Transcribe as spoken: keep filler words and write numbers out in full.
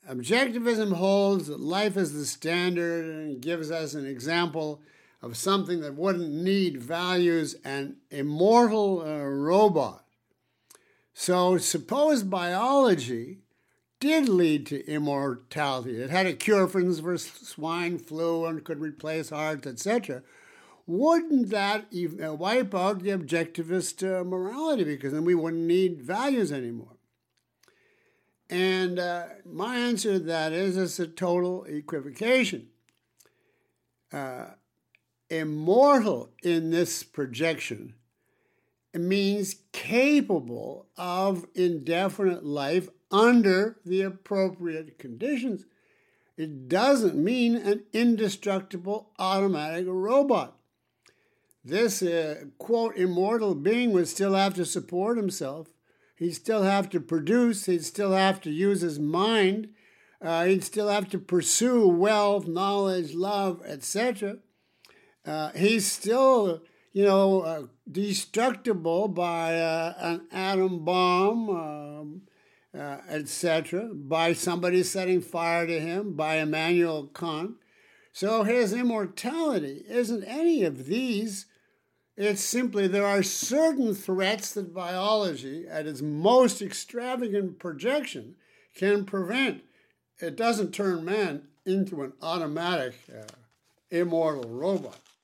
objectivism holds that life is the standard and gives us an example of something that wouldn't need values, an immortal uh, robot. So suppose biology did lead to immortality. It had a cure, for instance, for swine flu and could replace hearts, et cetera. Wouldn't that even wipe out the objectivist uh, morality? Because then we wouldn't need values anymore. And uh, my answer to that is it's a total equivocation. Uh, immortal in this projection means capable of indefinite life under the appropriate conditions. It doesn't mean an indestructible automatic robot. This, uh, quote, immortal being would still have to support himself. He'd still have to produce. He'd still have to use his mind. Uh, he'd still have to pursue wealth, knowledge, love, et cetera. Uh, he's still, you know, uh, destructible by uh, an atom bomb, um, uh, et cetera, by somebody setting fire to him, by Immanuel Kant. So his immortality isn't any of these. It's simply there are certain threats that biology, at its most extravagant projection, can prevent. It doesn't turn man into an automatic, uh, immortal robot.